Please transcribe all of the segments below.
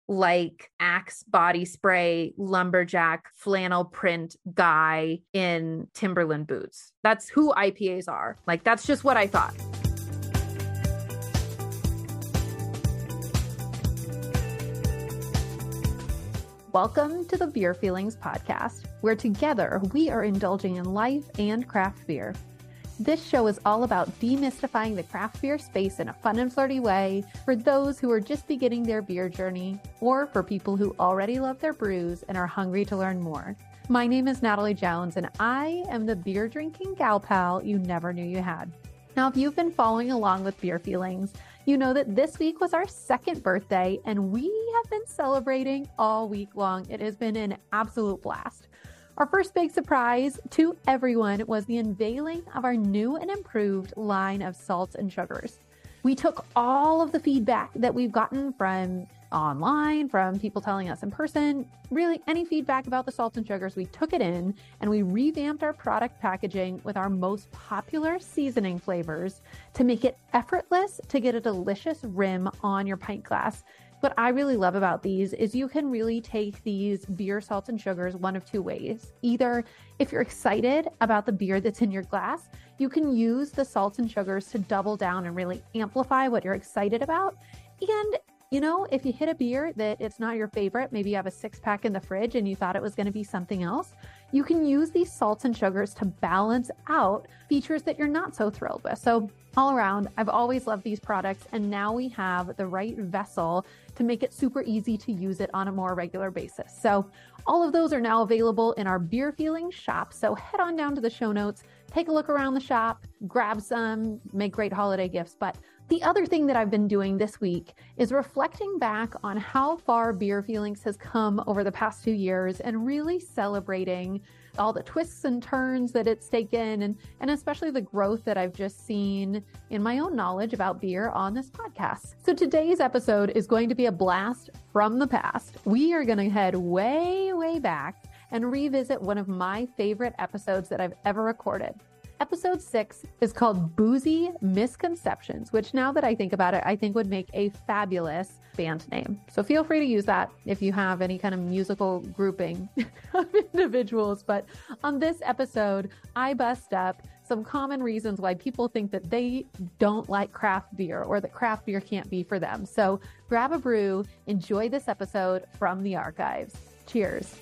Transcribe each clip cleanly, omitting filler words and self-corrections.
like Axe body spray, lumberjack, flannel print guy in Timberland boots. That's who IPAs are. Like, that's just what I thought. Welcome to the Beer Feelings podcast, where together we are indulging in life and craft beer. This show is all about demystifying the craft beer space in a fun and flirty way for those who are just beginning their beer journey, or for people who already love their brews and are hungry to learn more. My name is Natalie Jones, and I am the beer drinking gal pal you never knew you had. Now, if you've been following along with Beer Feelings, you know that this week was our second birthday, and we have been celebrating all week long. It has been an absolute blast. Our first big surprise to everyone was the unveiling of our new and improved line of salts and sugars. We took all of the feedback that we've gotten from online, from people telling us in person, really any feedback about the salts and sugars, we took it in and we revamped our product packaging with our most popular seasoning flavors to make it effortless to get a delicious rim on your pint glass. What I really love about these is you can really take these beer salts and sugars one of two ways. Either if you're excited about the beer that's in your glass, you can use the salts and sugars to double down and really amplify what you're excited about. And you know, if you hit a beer that it's not your favorite, maybe you have a 6-pack in the fridge and you thought it was going to be something else, you can use these salts and sugars to balance out features that you're not so thrilled with. So all around, I've always loved these products, and now we have the right vessel to make it super easy to use it on a more regular basis. So all of those are now available in our Beer Feelings shop. So head on down to the show notes, take a look around the shop, grab some, make great holiday gifts. But the other thing that I've been doing this week is reflecting back on how far Beer Feelings has come over the past 2 years and really celebrating all the twists and turns that it's taken, and especially the growth that I've just seen in my own knowledge about beer on this podcast. So today's episode is going to be a blast from the past. We are going to head way, way back and revisit one of my favorite episodes that I've ever recorded. Episode 6 is called Boozy Misconceptions, which now that I think about it, I think would make a fabulous band name. So feel free to use that if you have any kind of musical grouping of individuals. But on this episode, I bust up some common reasons why people think that they don't like craft beer or that craft beer can't be for them. So grab a brew, enjoy this episode from the archives. Cheers.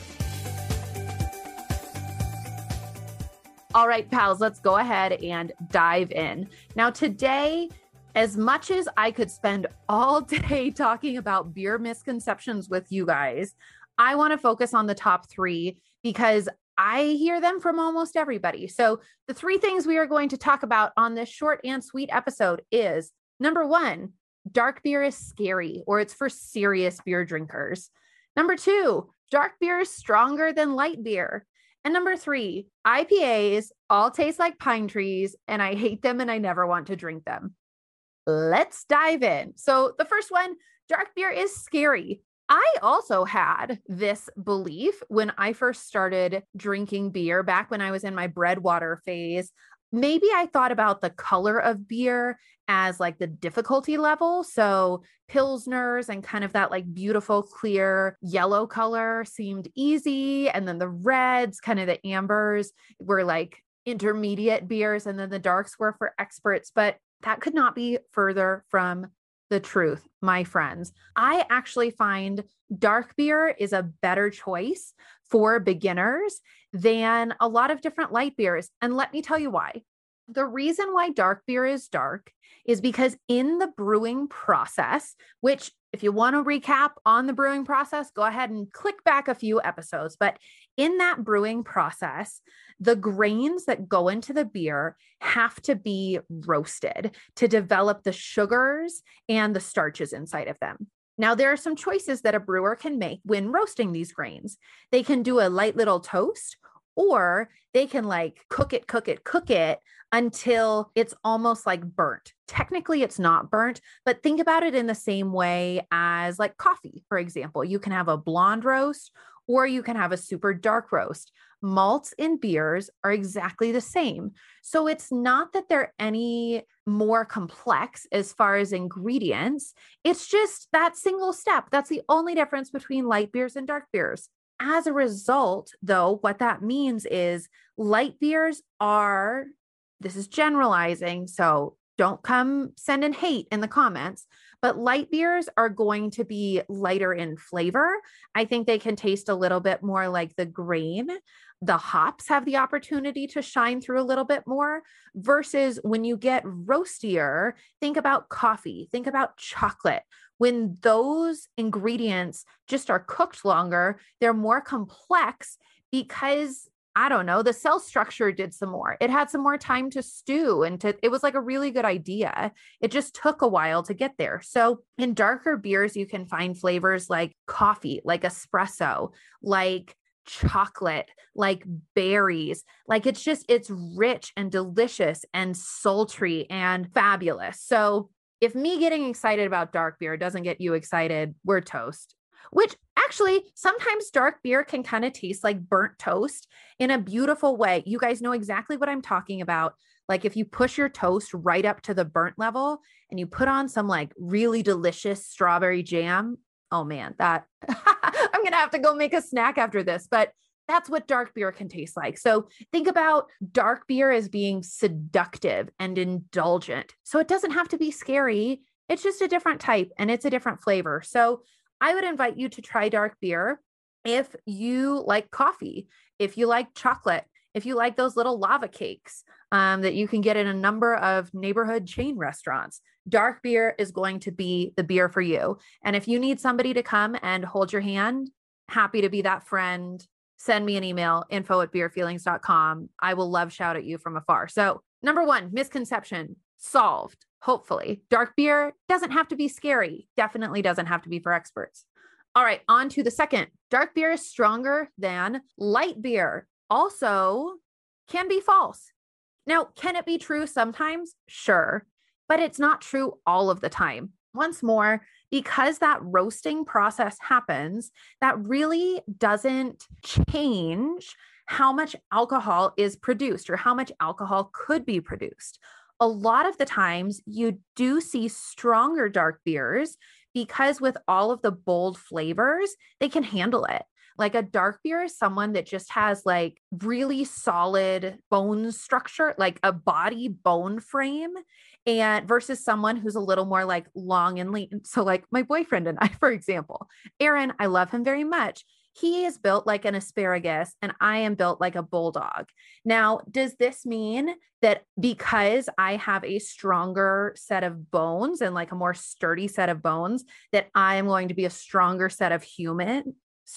All right, pals, let's go ahead and dive in. Now, today, as much as I could spend all day talking about beer misconceptions with you guys, I want to focus on the top 3 because I hear them from almost everybody. So the 3 things we are going to talk about on this short and sweet episode is, number 1, dark beer is scary, or it's for serious beer drinkers. Number 2, dark beer is stronger than light beer. And number 3, IPAs all taste like pine trees, and I hate them and I never want to drink them. Let's dive in. So the first one, dark beer is scary. I also had this belief when I first started drinking beer back when I was in my Breadwater phase. Maybe I thought about the color of beer as like the difficulty level. So Pilsners and kind of that like beautiful, clear yellow color seemed easy. And then the reds, kind of the ambers were like intermediate beers. And then the darks were for experts, but that could not be further from the truth, my friends. I actually find dark beer is a better choice for beginners than a lot of different light beers. And let me tell you why. The reason why dark beer is dark is because in the brewing process, which if you want to recap on the brewing process, go ahead and click back a few episodes. But in that brewing process, the grains that go into the beer have to be roasted to develop the sugars and the starches inside of them. Now, there are some choices that a brewer can make when roasting these grains. They can do a light little toast, or they can like cook it until it's almost like burnt. Technically, it's not burnt, but think about it in the same way as like coffee, for example. You can have a blonde roast or you can have a super dark roast. Malts in beers are exactly the same. So it's not that they're any more complex as far as ingredients. It's just that single step. That's the only difference between light beers and dark beers. As a result, though, what that means is light beers are, this is generalizing, so don't come sending hate in the comments, but light beers are going to be lighter in flavor. I think they can taste a little bit more like the grain. The hops have the opportunity to shine through a little bit more versus when you get roastier, think about coffee, think about chocolate. When those ingredients just are cooked longer, they're more complex because I don't know, the cell structure did some more. It had some more time to stew and it was like a really good idea. It just took a while to get there. So in darker beers, you can find flavors like coffee, like espresso, like chocolate, like berries. Like it's rich and delicious and sultry and fabulous. So if me getting excited about dark beer doesn't get you excited, we're toast. Which actually, sometimes dark beer can kind of taste like burnt toast in a beautiful way. You guys know exactly what I'm talking about. Like if you push your toast right up to the burnt level and you put on some like really delicious strawberry jam. Oh man, that I'm going to have to go make a snack after this, but that's what dark beer can taste like. So think about dark beer as being seductive and indulgent. So it doesn't have to be scary. It's just a different type and it's a different flavor. So I would invite you to try dark beer if you like coffee, if you like chocolate, if you like those little lava cakes that you can get in a number of neighborhood chain restaurants. Dark beer is going to be the beer for you. And if you need somebody to come and hold your hand, happy to be that friend. Send me an email, info@beerfeelings.com. I will love shout at you from afar. So number one, misconception solved. Hopefully, dark beer doesn't have to be scary. Definitely doesn't have to be for experts. All right, on to the second. Dark beer is stronger than light beer. Also, can be false. Now, can it be true sometimes? Sure, but it's not true all of the time. Once more, because that roasting process happens, that really doesn't change how much alcohol is produced or how much alcohol could be produced. A lot of the times you do see stronger dark beers because with all of the bold flavors, they can handle it. Like a dark beer is someone that just has like really solid bone structure, like a body bone frame, and versus someone who's a little more like long and lean. So like my boyfriend and I, for example, Aaron, I love him very much. He is built like an asparagus and I am built like a bulldog. Now, does this mean that because I have a stronger set of bones and like a more sturdy set of bones, that I am going to be a stronger set of human?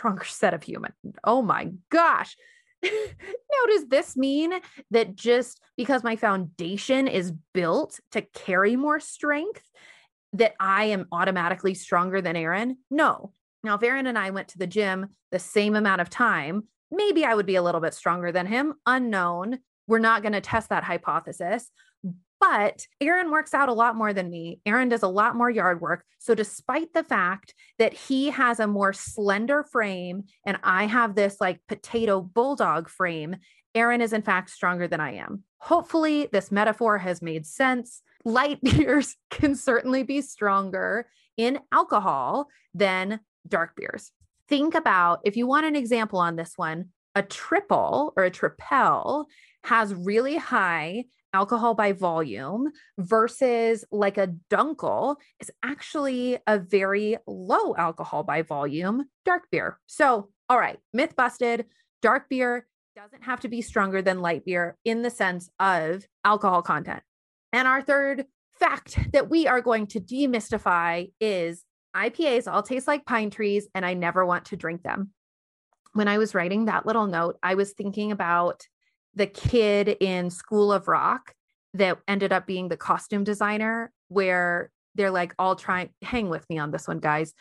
Oh my gosh. Now, does this mean that just because my foundation is built to carry more strength, that I am automatically stronger than Aaron? No. Now, if Aaron and I went to the gym the same amount of time, maybe I would be a little bit stronger than him. Unknown. We're not going to test that hypothesis. But Aaron works out a lot more than me. Aaron does a lot more yard work. So despite the fact that he has a more slender frame and I have this like potato bulldog frame, Aaron is in fact stronger than I am. Hopefully this metaphor has made sense. Light beers can certainly be stronger in alcohol than dark beers. Think about, if you want an example on this one, a triple or a tripel has really high alcohol by volume versus like a dunkel is actually a very low alcohol by volume dark beer. So, all right, myth busted. Dark beer doesn't have to be stronger than light beer in the sense of alcohol content. And our third fact that we are going to demystify is IPAs all taste like pine trees and I never want to drink them. When I was writing that little note, I was thinking about the kid in School of Rock that ended up being the costume designer, where they're like all trying, hang with me on this one, guys.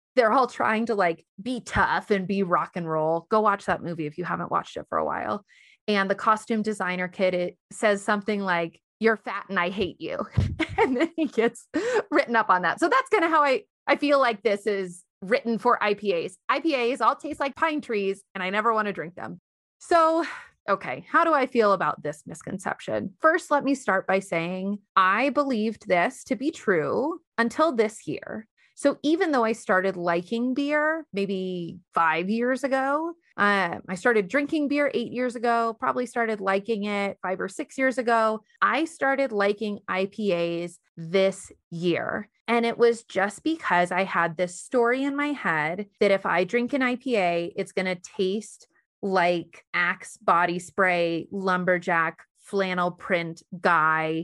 they're all trying to like be tough and be rock and roll. Go watch that movie if you haven't watched it for a while. And the costume designer kid, it says something like, "You're fat and I hate you." And then he gets written up on that. So that's kind of how I feel like this is written for IPAs. IPAs all taste like pine trees and I never want to drink them. So, okay, how do I feel about this misconception? First, let me start by saying I believed this to be true until this year. So even though I started liking beer maybe 5 years ago, I started drinking beer 8 years ago, probably started liking it 5 or 6 years ago. I started liking IPAs this year. And it was just because I had this story in my head that if I drink an IPA, it's going to taste like Axe body spray, lumberjack, flannel print guy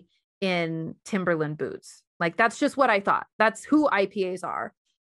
in Timberland boots. Like, that's just what I thought. That's who IPAs are.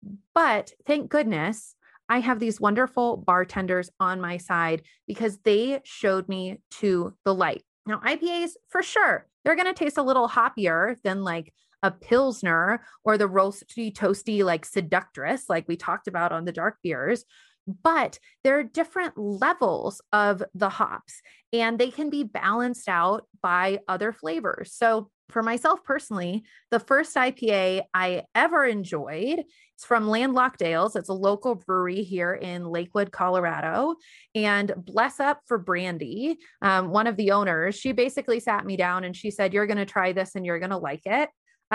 But thank goodness I have these wonderful bartenders on my side because they showed me to the light. Now, IPAs, for sure, they're going to taste a little hoppier than like a Pilsner or the roasty toasty like Seductress, like we talked about on the dark beers. But there are different levels of the hops and they can be balanced out by other flavors. So for myself personally, the first IPA I ever enjoyed is from Landlocked Ales. It's a local brewery here in Lakewood, Colorado. And bless up for Brandy, one of the owners. She basically sat me down and she said, "You're going to try this and you're going to like it."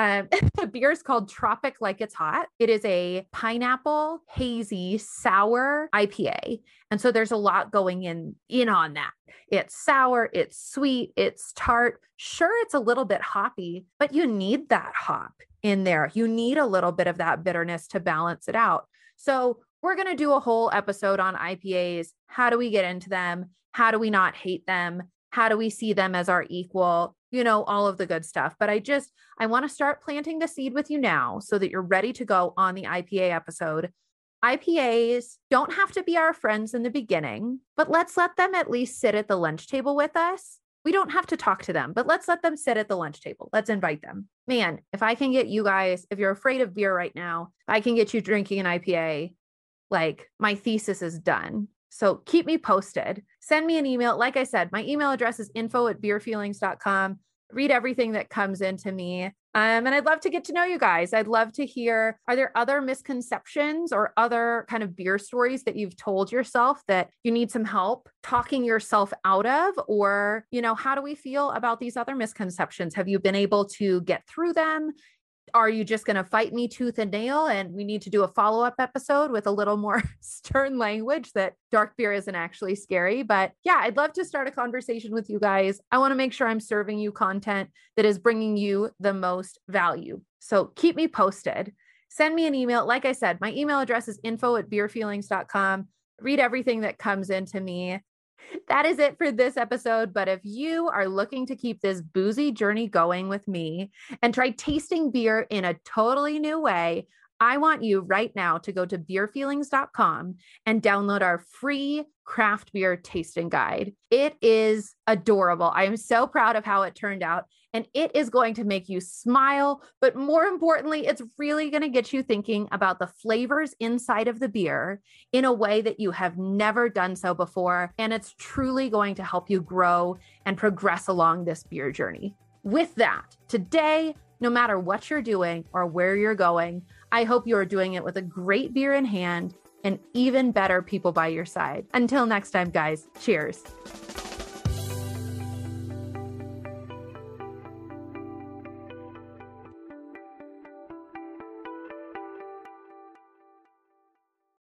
The beer is called Tropic Like It's Hot. It is a pineapple, hazy, sour IPA. And so there's a lot going in on that. It's sour, it's sweet, it's tart. Sure, it's a little bit hoppy, but you need that hop in there. You need a little bit of that bitterness to balance it out. So we're going to do a whole episode on IPAs. How do we get into them? How do we not hate them? How do we see them as our equal? You know, all of the good stuff. But I want to start planting the seed with you now so that you're ready to go on the IPA episode. IPAs don't have to be our friends in the beginning, but let's let them at least sit at the lunch table with us. We don't have to talk to them, but let's let them sit at the lunch table. Let's invite them. Man, if I can get you guys, if you're afraid of beer right now, if I can get you drinking an IPA, like my thesis is done. So keep me posted. Send me an email. Like I said, my email address is info@beerfeelings.com. Read everything that comes into me. And I'd love to get to know you guys. I'd love to hear, are there other misconceptions or other kind of beer stories that you've told yourself that you need some help talking yourself out of? Or, you know, how do we feel about these other misconceptions? Have you been able to get through them? Are you just going to fight me tooth and nail? And we need to do a follow-up episode with a little more stern language that dark beer isn't actually scary. But yeah, I'd love to start a conversation with you guys. I want to make sure I'm serving you content that is bringing you the most value. So keep me posted. Send me an email. Like I said, my email address is info@beerfeelings.com. Read everything that comes into me. That is it for this episode. But if you are looking to keep this boozy journey going with me and try tasting beer in a totally new way, I want you right now to go to beerfeelings.com and download our free craft beer tasting guide. It is adorable. I am so proud of how it turned out, and it is going to make you smile. But more importantly, it's really going to get you thinking about the flavors inside of the beer in a way that you have never done so before. And it's truly going to help you grow and progress along this beer journey. With that, today, no matter what you're doing or where you're going, I hope you are doing it with a great beer in hand and even better people by your side. Until next time, guys, cheers.